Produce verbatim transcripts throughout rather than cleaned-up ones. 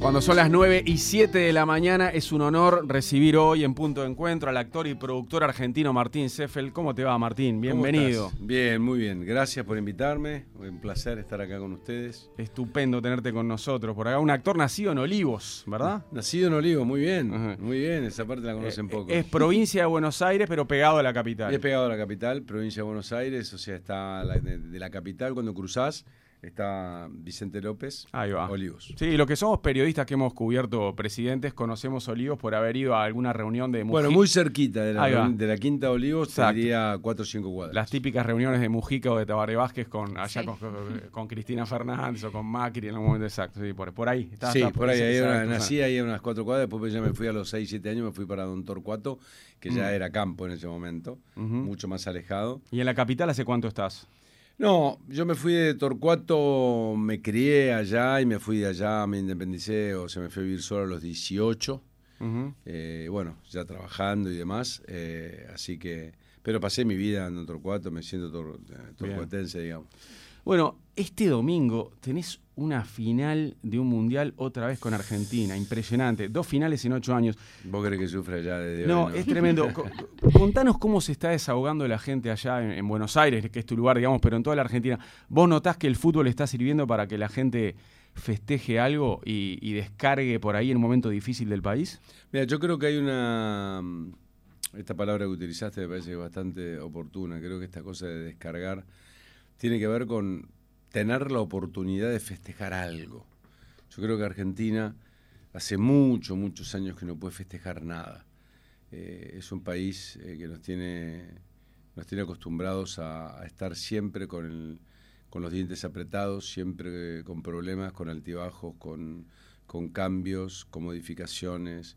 Cuando son las nueve y siete de la mañana, es un honor recibir hoy en Punto de Encuentro al actor y productor argentino Martín Seffel. ¿Cómo te va, Martín? Bienvenido. Bien, muy bien. Gracias por invitarme. Un placer estar acá con ustedes. Estupendo tenerte con nosotros. Por acá, un actor nacido en Olivos, ¿verdad? Nacido en Olivos, muy bien. Ajá. Muy bien, esa parte la conocen Eh, poco. Es provincia de Buenos Aires, pero pegado a la capital. Es pegado a la capital, provincia de Buenos Aires, o sea, está la- de, de la capital cuando cruzás. Está Vicente López, Ahí va. Olivos. Sí, lo que somos periodistas que hemos cubierto presidentes, conocemos Olivos por haber ido a alguna reunión de Mujica. Bueno, muy cerquita de Ahí va. la, de la Quinta Olivos, te Exacto. diría cuatro o cinco cuadras. Las típicas reuniones de Mujica o de Tabaré Vázquez con, allá Sí. con, con, con Cristina Fernández o con Macri en algún momento exacto. Sí, por, por ahí. Está, Sí, está, por ahí, ahí exacto, era- exacto. nací ahí a unas cuatro cuadras, después ya me fui a los seis, siete años, me fui para Don Torcuato, que ya Mm. era campo en ese momento, Ujú. mucho más alejado. ¿Y en la capital hace cuánto estás? No, yo me fui de Torcuato, me crié allá y me fui de allá, me independicé, o sea, me fui a vivir solo a los dieciocho, Ujú. eh, bueno, ya trabajando y demás, eh, así que, pero pasé mi vida en Torcuato, me siento tor, eh, torcuatense, digamos. Bueno, este domingo tenés una final de un mundial otra vez con Argentina. Impresionante. Dos finales en ocho años. ¿Vos querés que sufra ya desde No, hoy, es tremendo. Co- Contanos cómo se está desahogando la gente allá en, en Buenos Aires, que es tu lugar, digamos, pero en toda la Argentina. ¿Vos notás que el fútbol está sirviendo para que la gente festeje algo y, y descargue por ahí en un momento difícil del país? Mira, yo creo que hay una... Esta palabra que utilizaste me parece bastante oportuna. Creo que esta cosa de descargar tiene que ver con tener la oportunidad de festejar algo. Yo creo que Argentina hace muchos, muchos años que no puede festejar nada. Eh, es un país eh, que nos tiene, nos tiene acostumbrados a, a estar siempre con, el, con los dientes apretados, siempre eh, con problemas, con altibajos, con, con cambios, con modificaciones,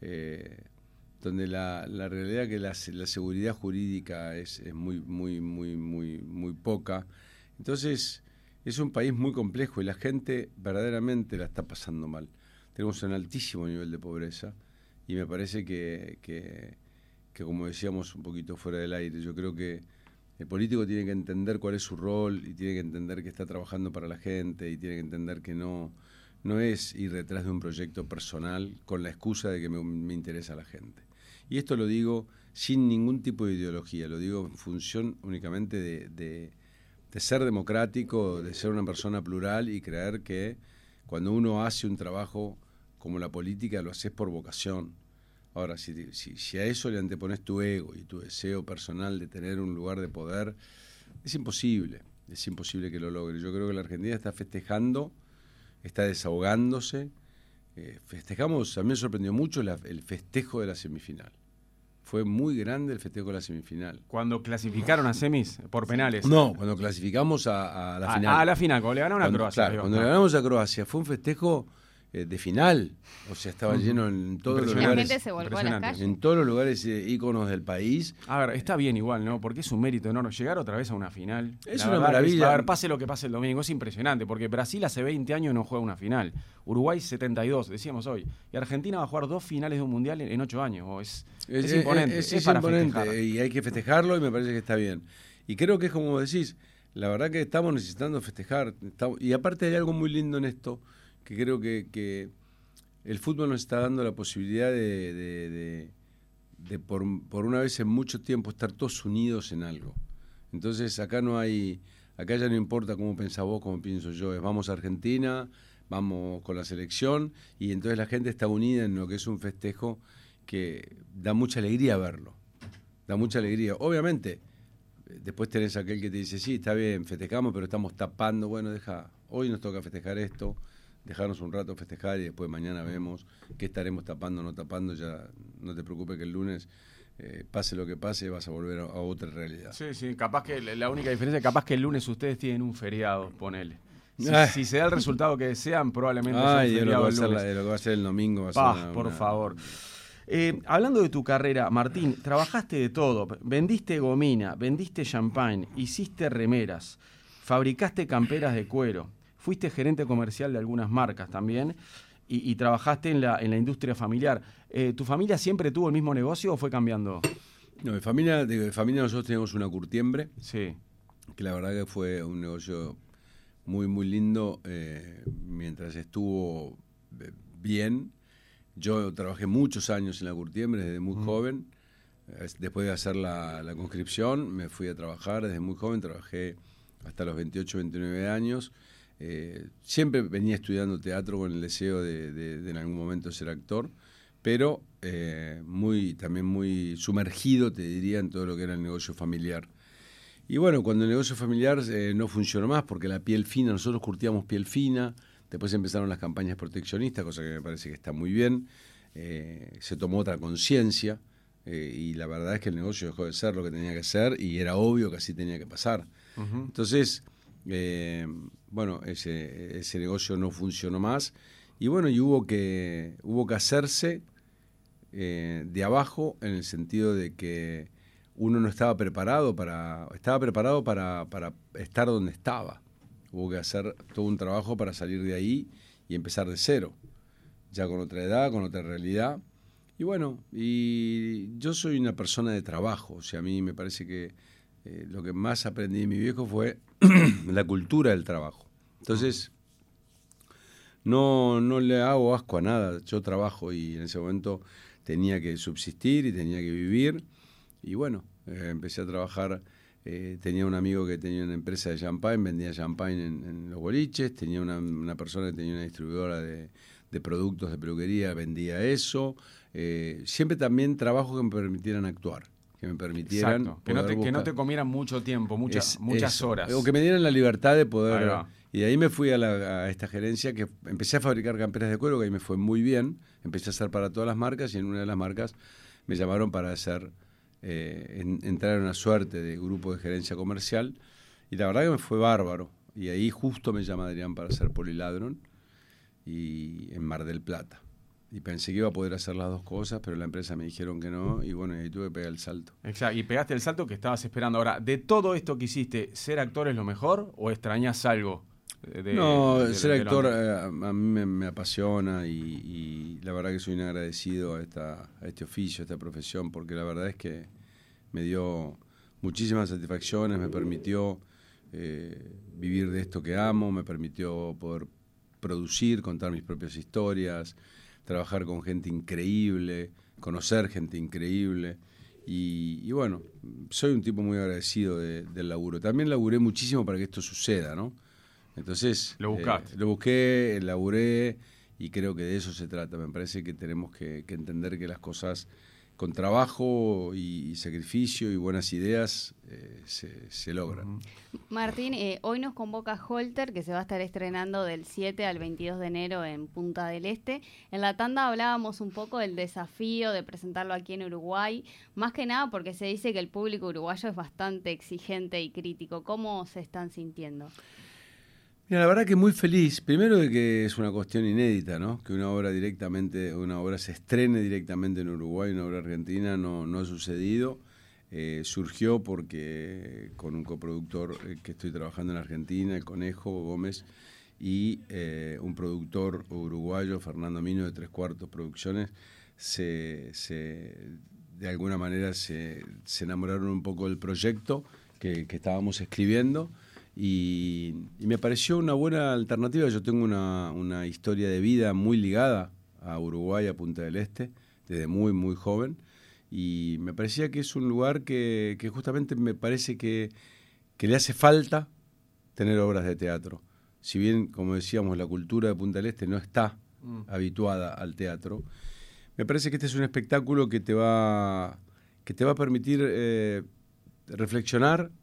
eh, donde la, la realidad es que la, la seguridad jurídica es, es muy, muy, muy, muy, muy poca. Entonces, es un país muy complejo y la gente verdaderamente la está pasando mal. Tenemos un altísimo nivel de pobreza y me parece que, que, que, como decíamos un poquito fuera del aire, yo creo que el político tiene que entender cuál es su rol y tiene que entender que está trabajando para la gente y tiene que entender que no, no es ir detrás de un proyecto personal con la excusa de que me, me interesa a la gente. Y esto lo digo sin ningún tipo de ideología, lo digo en función únicamente de... de de ser democrático, de ser una persona plural y creer que cuando uno hace un trabajo como la política lo haces por vocación. Ahora, si, si, si a eso le antepones tu ego y tu deseo personal de tener un lugar de poder, es imposible, es imposible que lo logre. Yo creo que la Argentina está festejando, está desahogándose. Eh, festejamos, a mí me sorprendió mucho la, el festejo de la semifinal. Fue muy grande el festejo de la semifinal. Cuando clasificaron a semis por penales. No, cuando clasificamos a, a la a, final. a la final, cuando le ganaron a Cuando, Croacia. claro, digo, cuando no. le ganamos a Croacia fue un festejo eh, de final. O sea, estaba Ujú. lleno en todos los Impresionante. La lugares. gente se volcó a las Impresionante. calles. En todos los lugares eh, íconos del país. A ver, está bien igual, ¿no? Porque es un mérito enorme. Llegar otra vez a una final. Es la una verdad maravilla. es- a ver, pase lo que pase el domingo, es impresionante. Porque Brasil hace veinte años no juega una final. Uruguay setenta y dos, decíamos hoy. Y Argentina va a jugar dos finales de un mundial en, en ocho años. O es, es, Es, imponente. Es, es es para imponente festejar. y hay que festejarlo y me parece que está bien. Y creo que es como decís, la verdad que estamos necesitando festejar. Estamos, y aparte hay algo muy lindo en esto, que creo que, que el fútbol nos está dando la posibilidad de, de, de, de por, por una vez en mucho tiempo estar todos unidos en algo. Entonces acá no hay, acá ya no importa cómo pensás vos, cómo pienso yo, es vamos a Argentina, vamos con la selección y entonces la gente está unida en lo que es un festejo que da mucha alegría verlo, da mucha alegría. Obviamente, después tenés aquel que te dice, sí, está bien, festejamos, pero estamos tapando, bueno, deja, hoy nos toca festejar esto, dejarnos un rato festejar y después mañana vemos qué estaremos tapando o no tapando, ya no te preocupes que el lunes, eh, pase lo que pase, vas a volver a, a otra realidad. Sí, sí, capaz que la única diferencia es capaz que el lunes ustedes tienen un feriado, ponele. Si, Ay. si se da el resultado que desean, probablemente Ay, sea de un lo, que va feriado a el ser lunes. la- de lo que va a ser el domingo. Va a Pah, ser una- por una- favor. Eh, hablando de tu carrera, Martín, trabajaste de todo. Vendiste gomina, vendiste champagne, hiciste remeras, fabricaste camperas de cuero, fuiste gerente comercial de algunas marcas también y, y trabajaste en la, en la industria familiar. Eh, ¿Tu familia siempre tuvo el mismo negocio o fue cambiando? No, de familia, de familia nosotros teníamos una curtiembre, Sí. que la verdad que fue un negocio muy, muy lindo, eh, mientras estuvo bien. Yo trabajé muchos años en la Curtiembre desde muy mm. joven. Después de hacer la, la conscripción, me fui a trabajar desde muy joven. Trabajé hasta los veintiocho, veintinueve años. Eh, siempre venía estudiando teatro con el deseo de, de, de en algún momento ser actor, pero eh, muy, también muy sumergido, te diría, en todo lo que era el negocio familiar. Y bueno, cuando el negocio familiar eh, no funcionó más, porque la piel fina, nosotros curtíamos piel fina, después empezaron las campañas proteccionistas, cosa que me parece que está muy bien, eh, se tomó otra conciencia, eh, y la verdad es que el negocio dejó de ser lo que tenía que ser, y era obvio que así tenía que pasar. Uh-huh. Entonces, eh, bueno, ese, ese negocio no funcionó más, y bueno, y hubo que, hubo que hacerse eh, de abajo, en el sentido de que uno no estaba preparado para, estaba preparado para, para estar donde estaba. Hubo que hacer todo un trabajo para salir de ahí y empezar de cero, ya con otra edad, con otra realidad. Y bueno, y yo soy una persona de trabajo, o sea, a mí me parece que eh, lo que más aprendí de mi viejo fue la cultura del trabajo. Entonces, no, no le hago asco a nada, yo trabajo y en ese momento tenía que subsistir y tenía que vivir. Y bueno, eh, empecé a trabajar, eh, tenía un amigo que tenía una empresa de champagne, vendía champagne en, en los boliches, tenía una, una persona que tenía una distribuidora de, de productos de peluquería, vendía eso. Eh, siempre también trabajos que me permitieran actuar, que me permitieran... Exacto, que no, te, que no te comieran mucho tiempo, muchas, muchas eso, horas. O que me dieran la libertad de poder... Y de ahí me fui a, la, a esta gerencia, que empecé a fabricar camperas de cuero, que ahí me fue muy bien, empecé a hacer para todas las marcas, y en una de las marcas me llamaron para hacer... Eh, en, entrar en una suerte de grupo de gerencia comercial, y la verdad que me fue bárbaro, y ahí justo me llama Adrián para hacer Poliladron y en Mar del Plata, y pensé que iba a poder hacer las dos cosas, pero la empresa me dijeron que no, y bueno, ahí tuve que pegar el salto. Exacto, y pegaste el salto que estabas esperando. Ahora, de todo esto que hiciste, ¿ser actor es lo mejor o extrañas algo? De, no, de, de, ser de actor eh, a mí me, me apasiona, y, y la verdad que soy un agradecido a, esta, a este oficio, a esta profesión, porque la verdad es que me dio muchísimas satisfacciones, me permitió eh, vivir de esto que amo, me permitió poder producir, contar mis propias historias, trabajar con gente increíble, conocer gente increíble. Y, y bueno, soy un tipo muy agradecido de, del laburo. También laburé muchísimo para que esto suceda, ¿no? Entonces, lo buscaste. Eh, lo busqué, laburé, y creo que de eso se trata. Me parece que tenemos que, que entender que las cosas con trabajo y, y sacrificio y buenas ideas eh, se, se logran. Martín, eh, hoy nos convoca Holter, que se va a estar estrenando del siete al veintidós de enero en Punta del Este. En la tanda hablábamos un poco del desafío de presentarlo aquí en Uruguay, más que nada porque se dice que el público uruguayo es bastante exigente y crítico. ¿Cómo se están sintiendo? Mira, la verdad que muy feliz, primero de que es una cuestión inédita, ¿no? Que una obra directamente, una obra se estrene directamente en Uruguay, una obra argentina, no, no ha sucedido. Eh, surgió porque con un coproductor eh, que estoy trabajando en Argentina, el Conejo Gómez, y eh, un productor uruguayo, Fernando Mino, de Tres Cuartos Producciones, se, se, de alguna manera se, se enamoraron un poco del proyecto que, que estábamos escribiendo. Y, y me pareció una buena alternativa. Yo tengo una, una historia de vida muy ligada a Uruguay, a Punta del Este, desde muy, muy joven, y me parecía que es un lugar que, que justamente me parece que, que le hace falta tener obras de teatro. Si bien, como decíamos, la cultura de Punta del Este no está mm. habituada al teatro, me parece que este es un espectáculo que te va, que te va a permitir eh, reflexionar,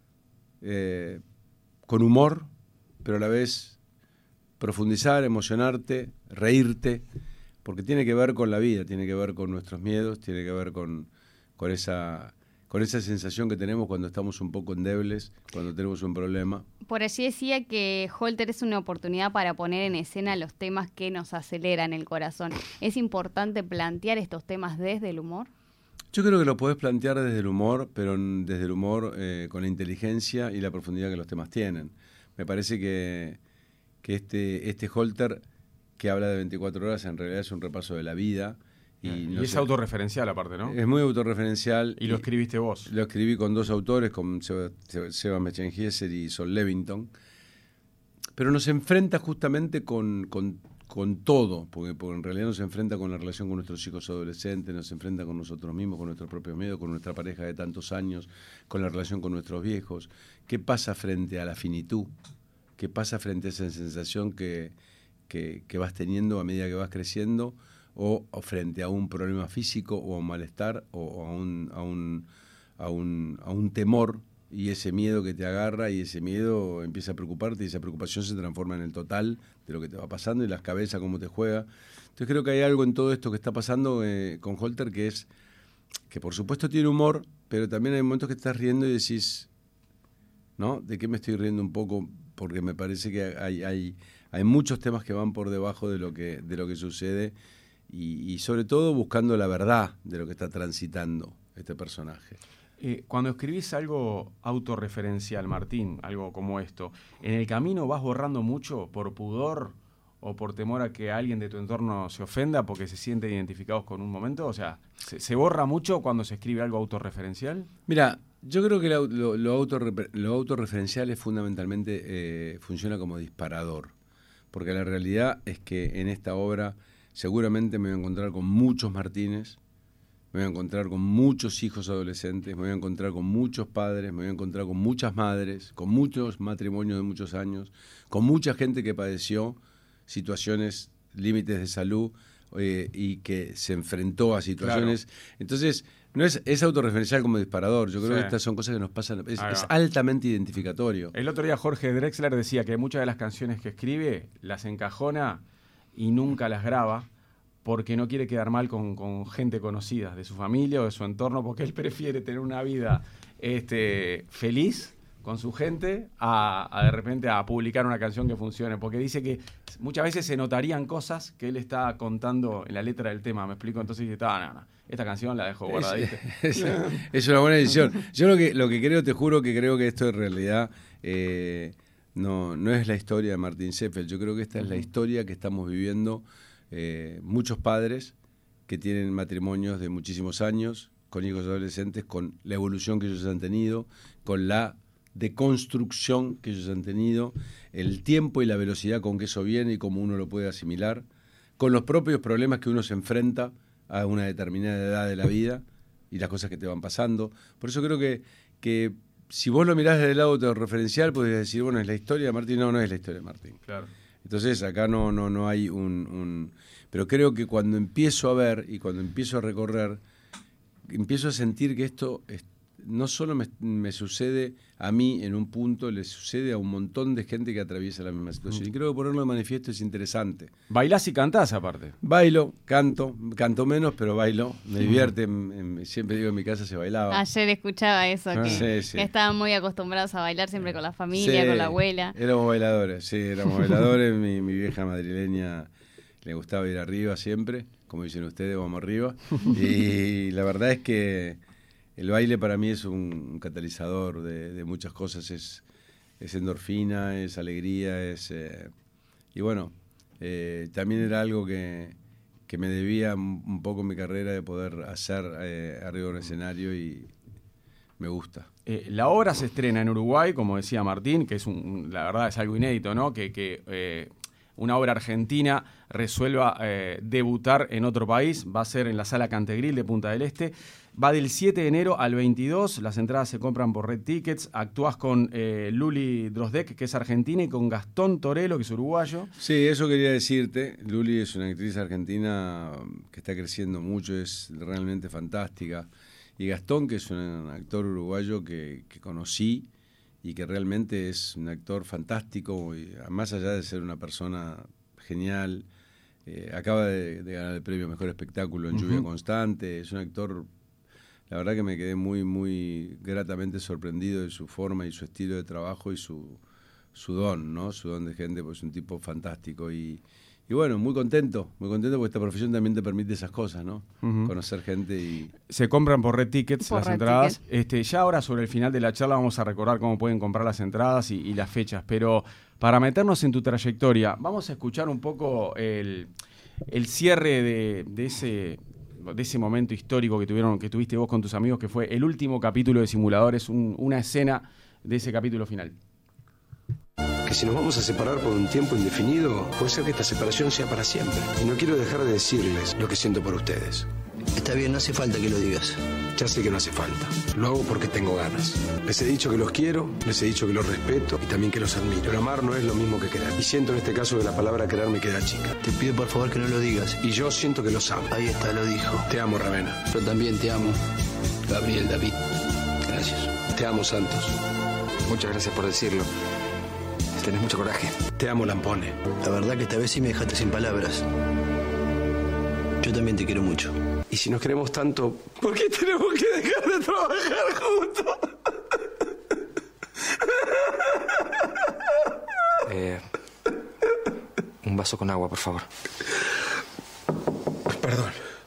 eh, con humor, pero a la vez profundizar, emocionarte, reírte, porque tiene que ver con la vida, tiene que ver con nuestros miedos, tiene que ver con, con, esa, con esa sensación que tenemos cuando estamos un poco endebles, cuando tenemos un problema. Por allí decía que Holter es una oportunidad para poner en escena los temas que nos aceleran el corazón. ¿Es importante plantear estos temas desde el humor? Yo creo que lo podés plantear desde el humor, pero desde el humor eh, con la inteligencia y la profundidad que los temas tienen. Me parece que, que este, este Holter, que habla de veinticuatro horas, en realidad es un repaso de la vida. Y, y no es sé, autorreferencial aparte, ¿no? Es muy autorreferencial. Y lo escribiste vos. Lo escribí con dos autores, con Seba, Seba Mechengieser y Sol Levington. Pero nos enfrenta justamente con, con, con todo, porque, porque en realidad nos enfrenta con la relación con nuestros hijos adolescentes, nos enfrenta con nosotros mismos, con nuestros propios miedos, con nuestra pareja de tantos años, con la relación con nuestros viejos. ¿Qué pasa frente a la finitud? ¿Qué pasa frente a esa sensación que, que, que vas teniendo a medida que vas creciendo? O, o frente a un problema físico o a un malestar o, o a, un, a, un, a, un, a un temor, y ese miedo que te agarra y ese miedo empieza a preocuparte y esa preocupación se transforma en el total de lo que te va pasando y las cabezas, cómo te juega. Entonces creo que hay algo en todo esto que está pasando eh, con Holter que es que por supuesto tiene humor, pero también hay momentos que te estás riendo y decís, ¿no? ¿De qué me estoy riendo un poco? Porque me parece que hay, hay, hay muchos temas que van por debajo de lo que, de lo que sucede. Y, y sobre todo buscando la verdad de lo que está transitando este personaje. Eh, cuando escribís algo autorreferencial, Martín, algo como esto, ¿en el camino vas borrando mucho por pudor o por temor a que alguien de tu entorno se ofenda porque se sienten identificados con un momento? O sea, ¿se, se borra mucho cuando se escribe algo autorreferencial? Mira, yo creo que lo, lo, lo, autorrefer, lo autorreferencial es fundamentalmente, eh, funciona como disparador, porque la realidad es que en esta obra seguramente me voy a encontrar con muchos Martínez, me voy a encontrar con muchos hijos adolescentes, me voy a encontrar con muchos padres, me voy a encontrar con muchas madres, con muchos matrimonios de muchos años, con mucha gente que padeció situaciones, límites de salud eh, y que se enfrentó a situaciones. Claro. Entonces, no es, es autorreferencial como disparador. Yo creo sí. que estas son cosas que nos pasan, es, es altamente identificatorio. El otro día Jorge Drexler decía que muchas de las canciones que escribe las encajona y nunca las graba porque no quiere quedar mal con, con gente conocida de su familia o de su entorno, porque él prefiere tener una vida este, feliz con su gente a, a de repente a publicar una canción que funcione, porque dice que muchas veces se notarían cosas que él está contando en la letra del tema, ¿me explico? Entonces dice, no, no, no, esta canción la dejo guardadita. Es, es, es una buena decisión. Yo lo que, lo que creo, te juro que creo que esto en realidad... Eh, No, no es la historia de Martín Ziefeld. Yo creo que esta es la historia que estamos viviendo eh, muchos padres que tienen matrimonios de muchísimos años, con hijos adolescentes, con la evolución que ellos han tenido, con la deconstrucción que ellos han tenido, el tiempo y la velocidad con que eso viene y cómo uno lo puede asimilar, con los propios problemas que uno se enfrenta a una determinada edad de la vida y las cosas que te van pasando. Por eso creo que... que si vos lo mirás desde el lado autorreferencial, podrías decir, bueno, es la historia de Martín. No, no es la historia de Martín. Claro. Entonces, acá no, no, no hay un, un... Pero creo que cuando empiezo a ver y cuando empiezo a recorrer, empiezo a sentir que esto es, no solo me, me sucede a mí en un punto, le sucede a un montón de gente que atraviesa la misma situación. Mm. Y creo que ponerlo de manifiesto es interesante. ¿Bailás y cantás aparte? Bailo, canto, canto menos, pero bailo. Me divierte, mm. siempre digo en mi casa se bailaba. Ayer escuchaba eso, que, sí, sí. que estaban muy acostumbrados a bailar siempre con la familia, sí, con la abuela. Éramos bailadores, sí, éramos bailadores. mi, mi vieja madrileña le gustaba ir arriba siempre, como dicen ustedes, vamos arriba. Y la verdad es que el baile para mí es un catalizador de, de muchas cosas, es, es endorfina, es alegría, es eh, y bueno, eh, también era algo que, que me debía un poco mi carrera de poder hacer eh, arriba de un escenario y me gusta. Eh, la obra se estrena en Uruguay, como decía Martín, que es un, la verdad es algo inédito, ¿no? Que, que eh, una obra argentina resuelva eh, debutar en otro país, va a ser en la Sala Cantegril de Punta del Este. Va del siete de enero al veintidós, las entradas se compran por Red Tickets. Actúas con eh, Luli Drozdek, que es argentina, y con Gastón Torello, que es uruguayo. Sí, eso quería decirte. Luli es una actriz argentina que está creciendo mucho, es realmente fantástica. Y Gastón, que es un actor uruguayo que, que conocí y que realmente es un actor fantástico, y más allá de ser una persona genial, eh, acaba de, de ganar el premio Mejor Espectáculo en uh-huh. Lluvia Constante. Es un actor... La verdad que me quedé muy, muy gratamente sorprendido de su forma y su estilo de trabajo y su, su don, ¿no? Su don de gente, pues es un tipo fantástico. Y, y bueno, muy contento, muy contento porque esta profesión también te permite esas cosas, ¿no? Uh-huh. Conocer gente y... Se compran por Red Tickets por las Red entradas. Ticket. Este, ya ahora sobre el final de la charla vamos a recordar cómo pueden comprar las entradas y, y las fechas. Pero para meternos en tu trayectoria, vamos a escuchar un poco el, el cierre de, de ese... de ese momento histórico que tuvieron, que tuviste vos con tus amigos, que fue el último capítulo de Simuladores, un, una escena de ese capítulo final. que si nos vamos a separar por un tiempo indefinido, puede ser que esta separación sea para siempre. Y no quiero dejar de decirles lo que siento por ustedes. Está bien, no hace falta que lo digas. Ya sé que no hace falta. Lo hago porque tengo ganas. Les he dicho que los quiero, les he dicho que los respeto y también que los admiro. Pero amar no es lo mismo que querer. Y siento en este caso que la palabra querer me queda chica. Te pido por favor que no lo digas. Y yo siento que los amo. Ahí está, lo dijo. Te amo, Ravena. Yo también te amo, Gabriel David. Gracias. Te amo, Santos. Muchas gracias por decirlo. Tenés mucho coraje. Te amo, Lampone. La verdad que esta vez sí me dejaste sin palabras. Yo también te quiero mucho. Y si nos queremos tanto, ¿por qué tenemos que dejar de trabajar juntos? Eh, un vaso con agua, por favor. Perdón.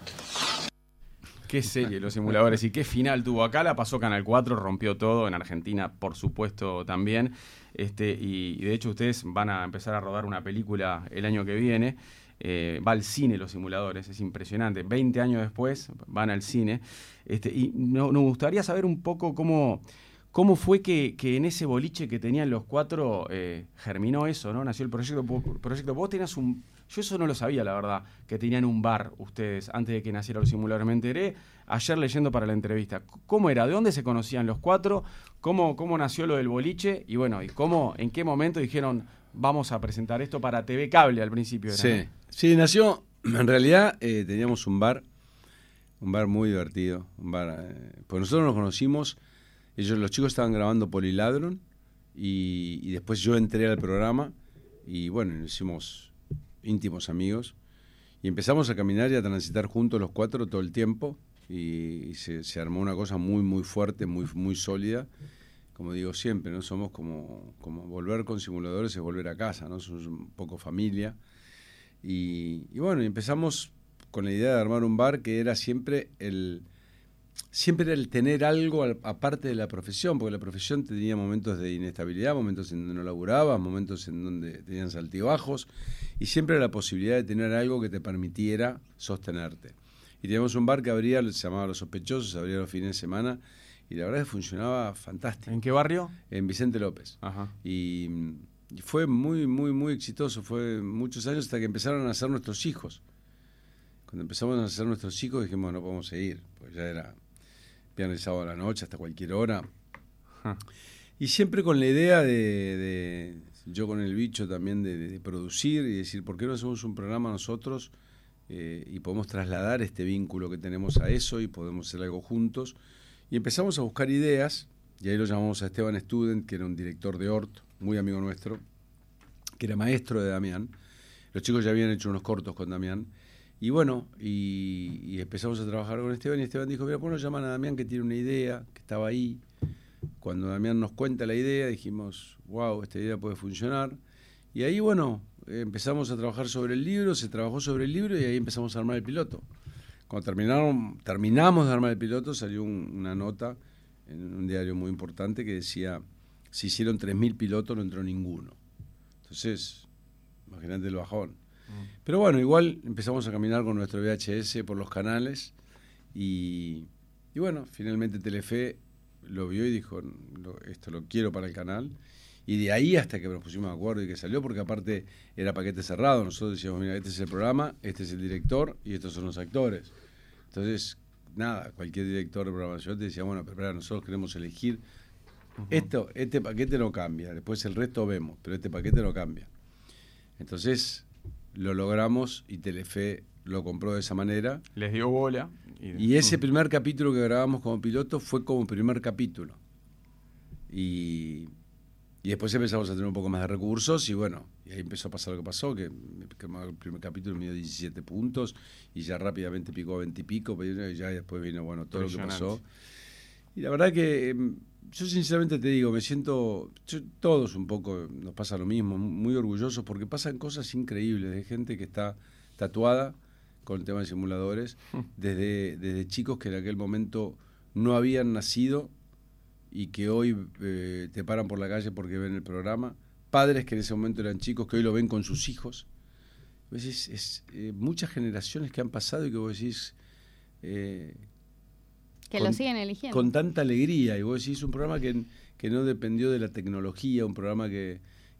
Qué serie Los Simuladores y qué final tuvo. Acá la pasó Canal cuatro, rompió todo. En Argentina, por supuesto, también. Este, y, y de hecho ustedes van a empezar a rodar una película el año que viene. Eh, va al cine Los Simuladores, es impresionante. veinte años después van al cine. Este, y no, nos gustaría saber un poco cómo, cómo fue que, que en ese boliche que tenían los cuatro eh, germinó eso, ¿no? Nació el proyecto. proyecto. Vos tenías un... Yo eso no lo sabía, la verdad, que tenían un bar ustedes antes de que naciera Los Simuladores. Me enteré ayer leyendo para la entrevista. ¿Cómo era? ¿De dónde se conocían los cuatro? ¿Cómo, cómo nació lo del boliche? Y bueno, ¿y cómo, en qué momento dijeron vamos a presentar esto para T V Cable al principio? Era, sí, ¿no? sí, nació, en realidad eh, teníamos un bar, un bar muy divertido, un bar, eh, pues nosotros nos conocimos, ellos, los chicos estaban grabando Poliladron y, y después yo entré al programa y bueno, nos hicimos íntimos amigos y empezamos a caminar y a transitar juntos los cuatro todo el tiempo y, y se, se armó una cosa muy muy fuerte, muy muy sólida. Como digo siempre, no somos como, como volver con Simuladores es volver a casa, ¿no? Somos un poco familia y, y bueno, empezamos con la idea de armar un bar que era siempre el siempre era el tener algo al, aparte de la profesión, porque la profesión tenía momentos de inestabilidad, momentos en donde no laburabas, momentos en donde tenían altibajos, y siempre la posibilidad de tener algo que te permitiera sostenerte. Y teníamos un bar que abría, se llamaba Los Sospechosos, abría los fines de semana, y la verdad es que funcionaba fantástico. ¿En qué barrio? En Vicente López. Ajá. Y, y fue muy, muy, muy exitoso, fue muchos años hasta que empezaron a nacer nuestros hijos. Cuando empezamos a nacer nuestros hijos dijimos, no podemos seguir, pues ya era viernes y sábado a la noche, hasta cualquier hora. Ajá. Y siempre con la idea de, de yo con el bicho también, de, de producir y decir, ¿por qué no hacemos un programa nosotros eh, y podemos trasladar este vínculo que tenemos a eso y podemos hacer algo juntos? Y empezamos a buscar ideas, y ahí lo llamamos a Esteban Student, que era un director de Hort, muy amigo nuestro, que era maestro de Damián. Los chicos ya habían hecho unos cortos con Damián. Y bueno, y, y empezamos a trabajar con Esteban, y Esteban dijo, mira, ¿por qué no llaman a Damián que tiene una idea, que estaba ahí? Cuando Damián nos cuenta la idea, dijimos, wow, esta idea puede funcionar. Y ahí, bueno, empezamos a trabajar sobre el libro, se trabajó sobre el libro y ahí empezamos a armar el piloto. Cuando terminaron, terminamos de armar el piloto, salió un, una nota en un diario muy importante que decía, se hicieron tres mil pilotos, no entró ninguno. Entonces, imagínate el bajón. Mm. Pero bueno, igual empezamos a caminar con nuestro V H S por los canales y, y bueno, finalmente Telefe lo vio y dijo, lo, esto lo quiero para el canal. Y de ahí hasta que nos pusimos de acuerdo y que salió, porque aparte era paquete cerrado. Nosotros decíamos, mira, este es el programa, este es el director y estos son los actores. Entonces, nada, cualquier director de programación te decía, bueno, pero, pero nosotros queremos elegir. Uh-huh. Esto, este paquete no cambia, después el resto vemos, pero este paquete no cambia. Entonces, lo logramos y Telefe lo compró de esa manera. Les dio bola. Y, y ese primer capítulo que grabamos como piloto fue como primer capítulo. Y... Y después empezamos a tener un poco más de recursos y bueno, y ahí empezó a pasar lo que pasó, que el primer capítulo me dio diecisiete puntos y ya rápidamente picó a veinte y pico, pero ya después vino, bueno, todo lo que pasó. Y la verdad que yo sinceramente te digo, me siento, yo, todos un poco nos pasa lo mismo, muy orgullosos porque pasan cosas increíbles de gente que está tatuada con el tema de simuladores, desde, desde chicos que en aquel momento no habían nacido y que hoy eh, te paran por la calle porque ven el programa, padres que en ese momento eran chicos que hoy lo ven con sus hijos. Pues es, es eh, muchas generaciones que han pasado y que vos decís... Eh, que con, lo siguen eligiendo. Con tanta alegría, y vos decís, un programa que, que no dependió de la tecnología, un programa que,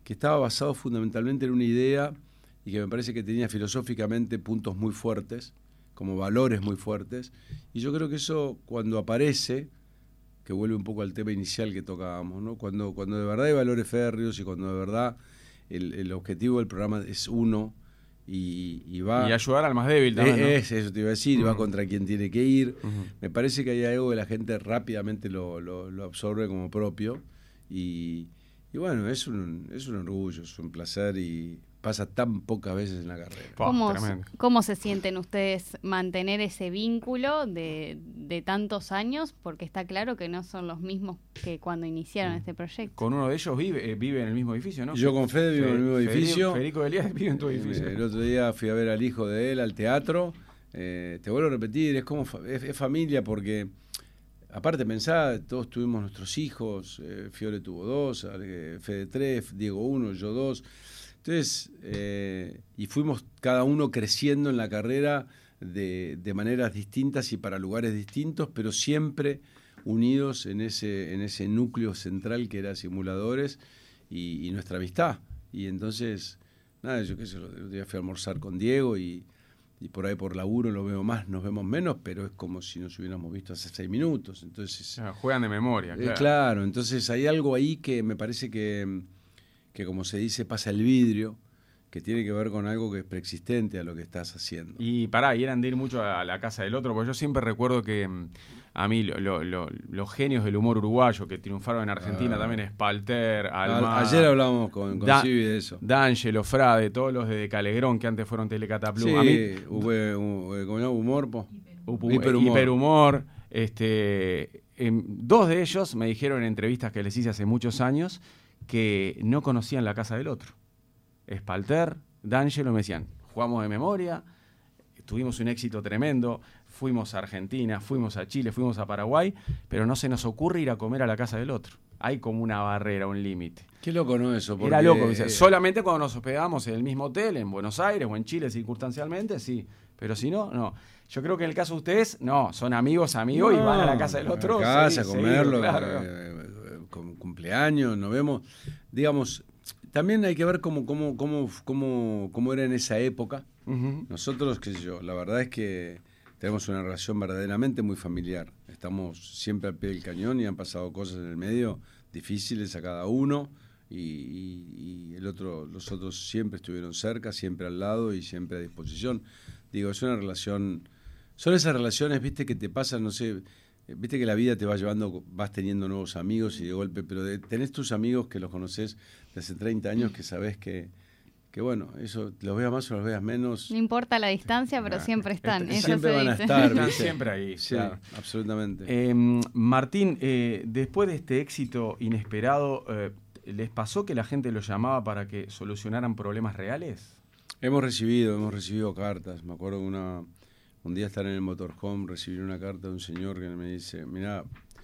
que estaba basado fundamentalmente en una idea y que me parece que tenía filosóficamente puntos muy fuertes, como valores muy fuertes, y yo creo que eso cuando aparece, que vuelve un poco al tema inicial que tocábamos, ¿no? Cuando, cuando de verdad hay valores férreos y cuando de verdad el, el objetivo del programa es uno y, y va... Y ayudar al más débil también, ¿no? Es, eso te iba a decir, Uh-huh. y va contra quien tiene que ir. Uh-huh. Me parece que hay algo que la gente rápidamente lo, lo, lo absorbe como propio y, y bueno, es un, es un orgullo, es un placer y pasa tan pocas veces en la carrera. Pa, ¿Cómo, tremendo. ¿Cómo se sienten ustedes mantener ese vínculo de, de tantos años? Porque está claro que no son los mismos que cuando iniciaron este proyecto. Con uno de ellos vive, eh, vive en el mismo edificio, ¿no? Yo con Fede vivo en el mismo Federico- edificio. Federico Elías vive en tu edificio. El otro día fui a ver al hijo de él al teatro. Eh, te vuelvo a repetir, es como fa- es, es familia porque, aparte pensá, todos tuvimos nuestros hijos, eh, Fiore tuvo dos, eh, Fede tres, Diego uno, yo dos. Entonces, eh, y fuimos cada uno creciendo en la carrera de, de maneras distintas y para lugares distintos, pero siempre unidos en ese, en ese núcleo central que era Simuladores y, y nuestra amistad. Y entonces, nada, yo qué sé, el otro día fui a almorzar con Diego y, y por ahí por laburo lo veo más, nos vemos menos, pero es como si nos hubiéramos visto hace seis minutos. Entonces, Ah, juegan de memoria, eh, claro. claro, entonces hay algo ahí que me parece que, que, como se dice, pasa el vidrio, que tiene que ver con algo que es preexistente a lo que estás haciendo. Y pará, y eran de ir mucho a la casa del otro, porque yo siempre recuerdo que mm, a mí lo- lo- lo- los genios del humor uruguayo que triunfaron en Argentina Ah. también, Spalter, A- Almada, Ayer hablábamos con, con Da- Civi de eso. D'Angelo, Frade, todos los de Calegrón que antes fueron Telecataplum. Sí, A mí, hubo, hubo- ¿cómo no? humor, po. Upu- Hiperhumor. hiperhumor, este, em, dos de ellos me dijeron en entrevistas que les hice hace muchos años que no conocían la casa del otro. Spalter, D'Angelo me decían, jugamos de memoria, tuvimos un éxito tremendo, fuimos a Argentina, fuimos a Chile, fuimos a Paraguay, pero no se nos ocurre ir a comer a la casa del otro. Hay como una barrera, un límite. Qué loco, ¿no? Eso. Era porque, loco, dice, eh, solamente cuando nos hospedamos en el mismo hotel, en Buenos Aires o en Chile circunstancialmente, sí. Pero si no, no. Yo creo que en el caso de ustedes, no, son amigos, amigos y van a la casa del otro. A casa, sí, a comerlo, seguido, claro. eh, con cumpleaños, nos vemos. Digamos, también hay que ver cómo, cómo, cómo, cómo, cómo era en esa época. Ujú. Nosotros, qué sé yo, la verdad es que tenemos una relación verdaderamente muy familiar. Estamos siempre al pie del cañón y han pasado cosas en el medio difíciles a cada uno y, y- y el otro, los otros siempre estuvieron cerca, siempre al lado y siempre a disposición. Digo, es una relación, son esas relaciones, viste, que te pasan, no sé, eh, viste que la vida te va llevando, vas teniendo nuevos amigos y de golpe, pero de- tenés tus amigos que los conoces de hace treinta años que sabés que, que bueno, eso los veas más o los veas menos. No importa la distancia, pero Ah, siempre están. este- Eso siempre se van a dice. estar, Están ¿viste? siempre ahí, Sí, claro. absolutamente. Eh, Martín, eh, después de este éxito inesperado, eh, ¿les pasó que la gente los llamaba para que solucionaran problemas reales? Hemos recibido, hemos recibido cartas. Me acuerdo que una, un día estar en el motorhome, recibí una carta de un señor que me dice, mirá,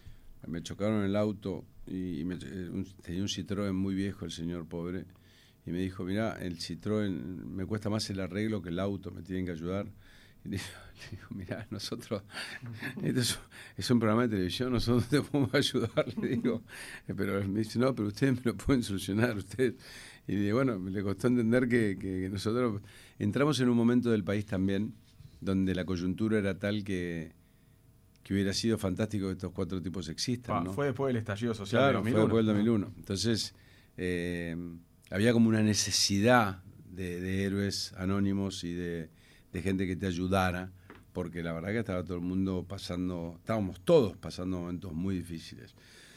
me chocaron el auto y, y me- eh, un- tenía un Citroën muy viejo el señor pobre y me dijo, mirá, el Citroën me cuesta más el arreglo que el auto, me tienen que ayudar. Y le digo, le digo, mirá, nosotros, esto es, es un programa de televisión, nosotros te podemos ayudar, le digo. Pero me dice, no, pero ustedes me lo pueden solucionar, ustedes. Y le digo, bueno, le costó entender que, que- que nosotros entramos en un momento del país también donde la coyuntura era tal que, que hubiera sido fantástico que estos cuatro tipos existan, Pa, ¿no? Fue después del estallido social Claro, de dos mil uno. fue después del dos mil uno. Entonces, eh, había como una necesidad de, de héroes anónimos y de, de gente que te ayudara, porque la verdad que estaba todo el mundo pasando, estábamos todos pasando momentos muy difíciles.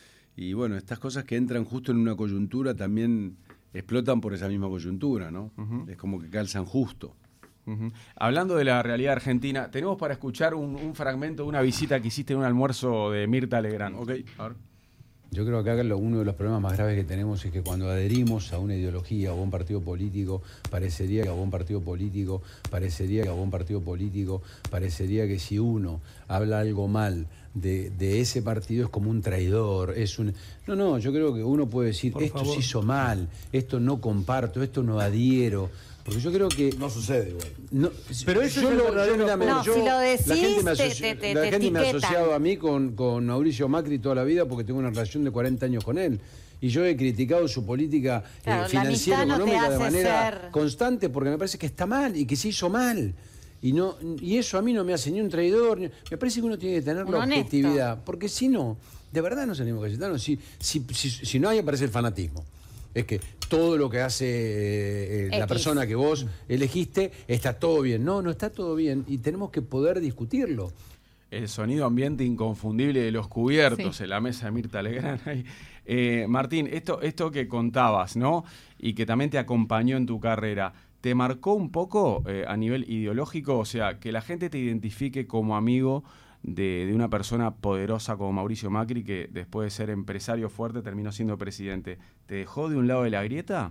Y bueno, estas cosas que entran justo en una coyuntura también explotan por esa misma coyuntura, ¿no? Ujú. Es como que calzan justo. Ujú. Hablando de la realidad argentina, tenemos para escuchar un, un fragmento de una visita que hiciste en un almuerzo de Mirta Legrand. Ok, a ver. Yo creo que acá lo- uno de los problemas más graves que tenemos es que cuando adherimos a una ideología o a un partido político, parecería que a un partido político, parecería que a un partido político, parecería que si uno habla algo mal de, de ese partido es como un traidor, es un... No, no, yo creo que uno puede decir, Por esto favor. se hizo mal, esto no comparto, esto no adhiero, porque yo creo que... No sucede igual. No, Pero ese yo es el lo- verdadero yo, mira, punto. No, yo- si lo decís, la gente me, te- asoci- te- te- la te gente me ha etiquetan. asociado a mí con, con Mauricio Macri toda la vida porque tengo una relación de cuarenta años con él. y yo he criticado su política Claro, eh, la financiera amistad no te económica de hace manera ser- constante porque me parece que está mal y que se hizo mal. Y no y eso a mí no me hace ni un traidor, ni- me parece que uno tiene que tener Un la honesto. objetividad, porque si no, de verdad no salimos Cayetano, si, si, si, si no hay aparece el fanatismo. Es que todo lo que hace eh, eh, la X. persona que vos elegiste está todo bien. No, no está todo bien y tenemos que poder discutirlo. El sonido ambiente inconfundible de los cubiertos Sí. en la mesa de Mirta Legrand. ahí. Eh, Martín, esto, esto que contabas, ¿no? Y que también te acompañó en tu carrera, ¿te marcó un poco eh, a nivel ideológico? O sea, que la gente te identifique como amigo de, de una persona poderosa como Mauricio Macri, que después de ser empresario fuerte terminó siendo presidente. ¿Te dejó de un lado de la grieta?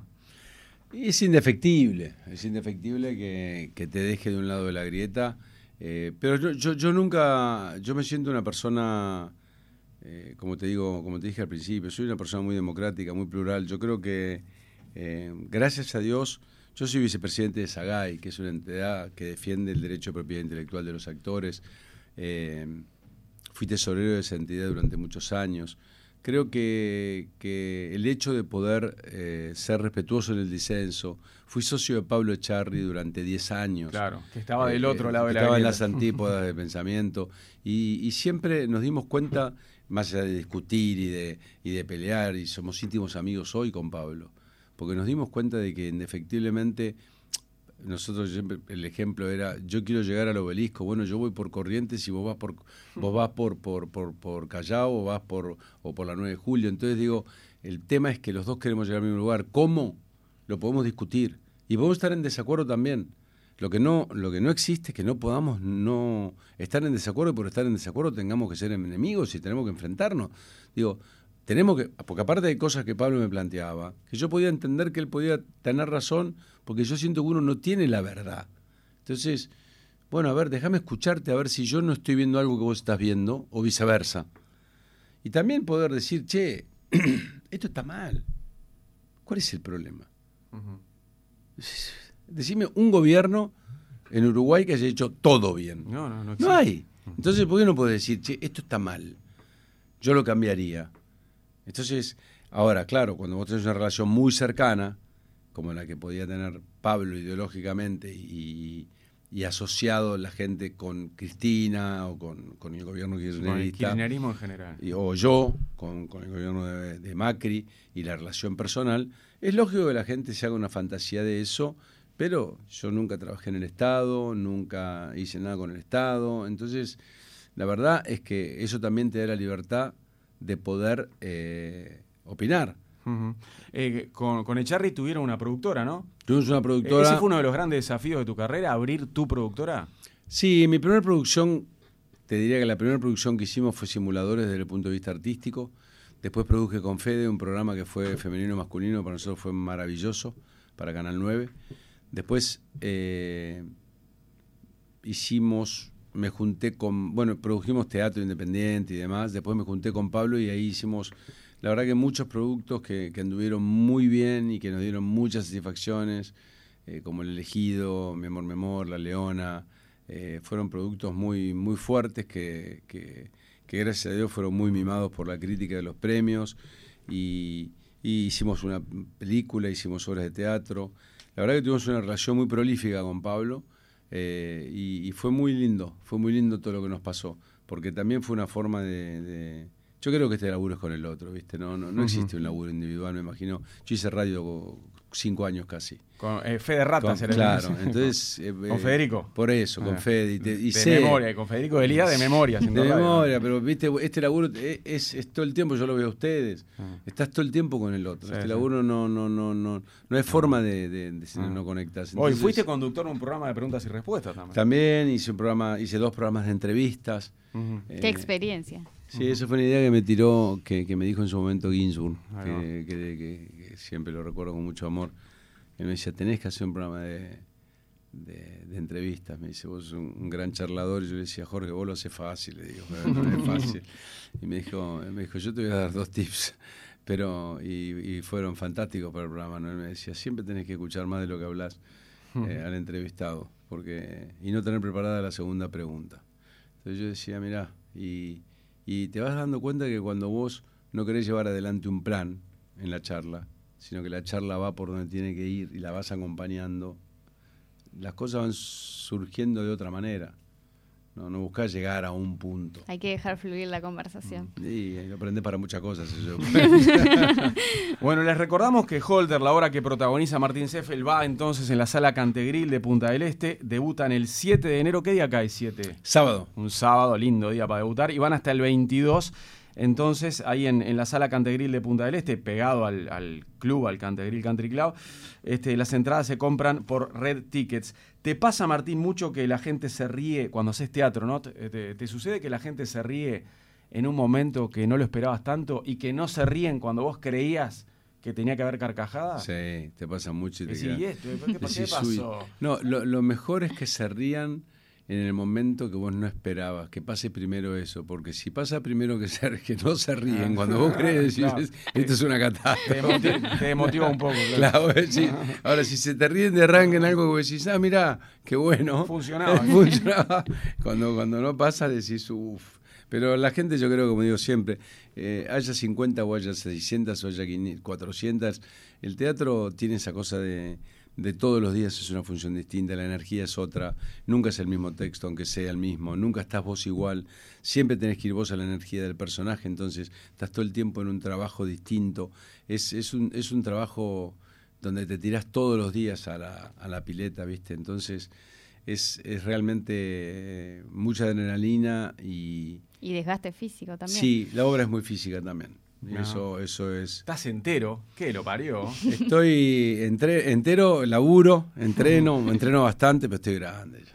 Es indefectible, es indefectible que, que te deje de un lado de la grieta, eh, pero yo, yo, yo nunca, yo me siento una persona, eh, como te digo, como te dije al principio, soy una persona muy democrática, muy plural. Yo creo que, eh, gracias a Dios, yo soy vicepresidente de SAGAI, que es una entidad que defiende el derecho de propiedad intelectual de los actores. Eh, fui tesorero de esa entidad durante muchos años. Creo que, que el hecho de poder eh, ser respetuoso en el disenso, fui socio de Pablo Echarri durante diez años. Claro, que estaba del Eh, otro lado de que la estaba en grieta. las antípodas del pensamiento. Y, y siempre nos dimos cuenta, más allá de discutir y de, y de pelear, y somos íntimos amigos hoy con Pablo, porque nos dimos cuenta de que indefectiblemente nosotros siempre, el ejemplo era, yo quiero llegar al obelisco, bueno, yo voy por Corrientes y vos vas por vos vas por por, por, por Callao o vas por o por la nueve de julio. Entonces digo, el tema es que los dos queremos llegar al mismo lugar. ¿Cómo? Lo podemos discutir y podemos estar en desacuerdo también. Lo que no lo que no existe es que no podamos no estar en desacuerdo y por estar en desacuerdo tengamos que ser enemigos y tenemos que enfrentarnos. Digo, tenemos que, porque aparte de cosas que Pablo me planteaba, que yo podía entender que él podía tener razón, porque yo siento que uno no tiene la verdad. Entonces, bueno, a ver, déjame escucharte a ver si yo no estoy viendo algo que vos estás viendo, o viceversa. Y también poder decir, che, esto está mal. ¿Cuál es el problema? Ujú. Decime un gobierno en Uruguay que haya hecho todo bien. No, no, no No existe. hay. Entonces, ¿por qué no puedes decir, che, esto está mal? Yo lo cambiaría. Entonces, ahora, claro, cuando vos tenés una relación muy cercana, como la que podía tener Pablo ideológicamente y, y asociado la gente con Cristina o con, con el gobierno Con el kirchnerista, kirchnerismo en general. y- o yo con, con el gobierno de, de Macri y la relación personal, es lógico que la gente se haga una fantasía de eso, pero yo nunca trabajé en el Estado, nunca hice nada con el Estado, entonces la verdad es que eso también te da la libertad de poder eh, opinar. Ujú. Eh, con, con Echarri tuvieron una productora, ¿no? Tuvimos una Eh, productora... ¿Ese fue uno de los grandes desafíos de tu carrera, abrir tu productora? Sí, mi primera producción, te diría que la primera producción que hicimos fue Simuladores desde el punto de vista artístico. Después produje con Fede un programa que fue femenino masculino, para nosotros fue maravilloso, para Canal nueve. Después eh, hicimos, me junté con, bueno, produjimos teatro independiente y demás. Después me junté con Pablo y ahí hicimos, la verdad que muchos productos que, que anduvieron muy bien y que nos dieron muchas satisfacciones, eh, como El Elegido, Mi Amor, Mi Amor, La Leona. Eh, fueron productos muy, muy fuertes que, que, que gracias a Dios fueron muy mimados por la crítica de los premios y, y hicimos una película, hicimos obras de teatro. La verdad que tuvimos una relación muy prolífica con Pablo eh, y, y fue muy lindo, fue muy lindo todo lo que nos pasó, porque también fue una forma de... de yo creo que este laburo es con el otro, ¿viste? No, no, no existe un laburo individual, me imagino. Yo hice radio cinco años casi. Con eh, Fede Rata, Con- será el- claro, entonces... eh, ¿Con eh, Federico? Por eso, con Ah. Fede. Y, te- y de sé- memoria, con Federico Delía de memoria. haciendo de radio. memoria, pero viste, este laburo es, es, es todo el tiempo, yo lo veo a ustedes. Ah. Estás todo el tiempo con el otro. Sí, este sí. laburo no, no, no, no, no hay forma de, de, de si Ah. no conectas. Hoy Entonces, fuiste conductor de un programa de preguntas y respuestas también. También hice un programa, hice dos programas de entrevistas. Ujú. Eh, Qué experiencia. Sí, eso fue una idea que me tiró, que, que me dijo en su momento Ginsburg, Ahí va. que, que- que- que siempre lo recuerdo con mucho amor. Él me decía, tenés que hacer un programa de, de, de entrevistas. Me dice, vos sos un, un gran charlador. Y yo le decía, Jorge, vos lo haces fácil. Le digo, "Pero no es fácil". Y me dijo, me dijo, yo te voy a dar dos tips. Pero, y, y fueron fantásticos para el programa, ¿no? Él me decía, siempre tenés que escuchar más de lo que hablas eh, al entrevistado, porque y no tener preparada la segunda pregunta. Entonces yo decía, mirá, y, y te vas dando cuenta que cuando vos no querés llevar adelante un plan, en la charla, sino que la charla va por donde tiene que ir y la vas acompañando, las cosas van surgiendo de otra manera. No, no buscás llegar a un punto. Hay que dejar fluir la conversación. Y aprendés para muchas cosas. Eso. Bueno, les recordamos que Holter, la obra que protagoniza Martín Seffel, va entonces en la Sala Cantegril de Punta del Este. Debutan el siete de enero. ¿Qué día cae siete? Sábado. Un sábado, lindo día para debutar. Y van hasta el veintidós. Entonces, ahí en, en la Sala Cantegril de Punta del Este, pegado al, al club, al Cantegril Country Club, este, las entradas se compran por Red Tickets. ¿Te pasa, Martín, mucho que la gente se ríe cuando haces teatro, no? ¿Te, te, te sucede que la gente se ríe en un momento que no lo esperabas tanto y que no se ríen cuando vos creías que tenía que haber carcajada? Sí, te pasa mucho. Y te sí, queda... ¿y esto? ¿Qué, qué pasó? No, lo, lo mejor es que se rían en el momento que vos no esperabas, que pase primero eso, porque si pasa primero que, se, que no se ríen, ah, cuando vos crees, decís, claro, esto es una catástrofe. Te motiva, te motiva un poco. Claro. Claro, sí. Ahora, si se te ríen de arranque en algo que vos decís, ah, mirá, qué bueno. Funcionaba. Funcionaba. Cuando, cuando no pasa, decís, uff. Pero la gente, yo creo, como digo siempre, eh, haya cincuenta o haya seiscientas o haya cuatrocientas, el teatro tiene esa cosa de... de todos los días es una función distinta, la energía es otra, nunca es el mismo texto, aunque sea el mismo, nunca estás vos igual, siempre tenés que ir vos a la energía del personaje, entonces estás todo el tiempo en un trabajo distinto, es, es, un, es un trabajo donde te tirás todos los días a la, a la pileta, ¿viste? Entonces es, es realmente mucha adrenalina y... Y desgaste físico también. Sí, la obra es muy física también. No. Eso, eso es. ¿Estás entero? ¿Qué lo parió? Estoy entre, entero, laburo, entreno, entreno bastante, pero estoy grande.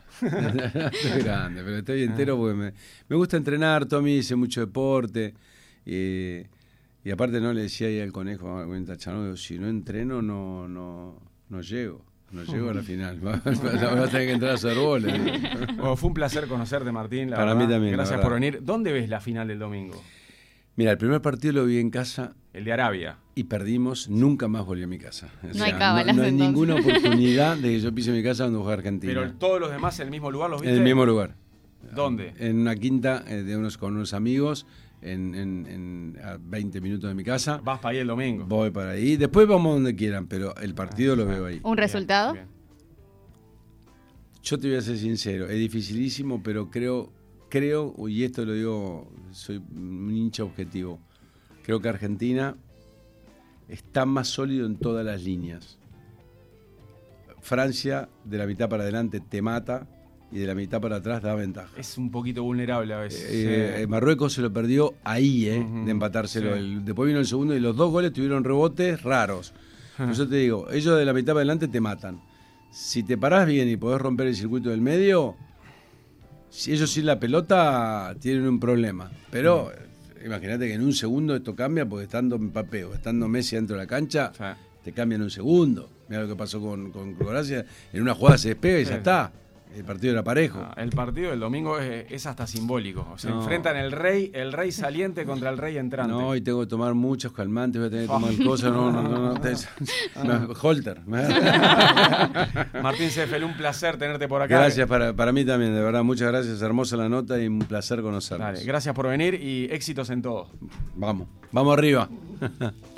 Estoy grande, pero estoy entero porque me, me gusta entrenar. Tommy hice mucho deporte. Eh, y aparte no le decía ahí al conejo, Chano, si no entreno no, no, no llego. No llego a la final. Vas a tener que entrar a hacer goles. Bueno, fue un placer conocerte, Martín. La Para verdad. mí también. Gracias por venir. ¿Dónde ves la final del domingo? Mira, el primer partido lo vi en casa. El de Arabia. Y perdimos, nunca más volví a mi casa. O no sea, hay cábalas, no, no hay entonces. ninguna oportunidad de que yo pise mi casa cuando juegue Argentina. Pero todos los demás en el mismo lugar los viste. En el mismo lugar. ¿Dónde? En una quinta eh, de unos con unos amigos, en, en, en a veinte minutos de mi casa. Vas para ahí el domingo. Voy para ahí. Después vamos donde quieran, pero el partido ah, lo veo ahí. ¿Un resultado? Bien, bien. Yo te voy a ser sincero, es dificilísimo, pero creo, creo, y esto lo digo, soy un hincha objetivo. Creo que Argentina está más sólido en todas las líneas. Francia, de la mitad para adelante, te mata y de la mitad para atrás da ventaja. Es un poquito vulnerable a veces. Eh, sí. Marruecos se lo perdió ahí, eh, uh-huh. de empatárselo. Sí. El, después vino el segundo y los dos goles tuvieron rebotes raros. Uh-huh. Por eso te digo, ellos de la mitad para adelante te matan. Si te parás bien y podés romper el circuito del medio, si ellos sin la pelota tienen un problema. Pero... Uh-huh. Imagínate que en un segundo esto cambia porque estando Mbappé o estando Messi dentro de la cancha, sí. te cambia en un segundo. Mira lo que pasó con, con Croacia. En una jugada se despega y sí. ya está. El partido era parejo. No, el partido del domingo es, es hasta simbólico. Se no. enfrentan el rey, el rey saliente contra el rey entrante. No, y tengo que tomar muchos calmantes, voy a tener que tomar cosas. No, no, no. no te... Holter. Martín Seffel, un placer tenerte por acá. Gracias, para, para mí también, de verdad. Muchas gracias. Hermosa la nota y un placer conocernos. Dale, gracias por venir y éxitos en todo. Vamos, vamos arriba.